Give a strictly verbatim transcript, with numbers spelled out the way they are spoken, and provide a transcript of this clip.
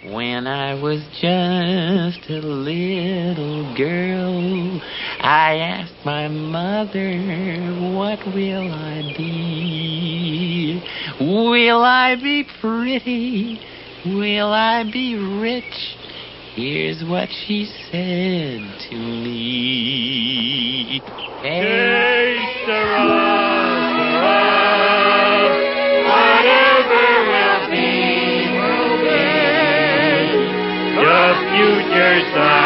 When I was just a little girl, I asked my mother, what will I be? Will I be pretty? Will I be rich? Here's what she said to me. Hey, Sarah, whatever will be, will be. Just future son.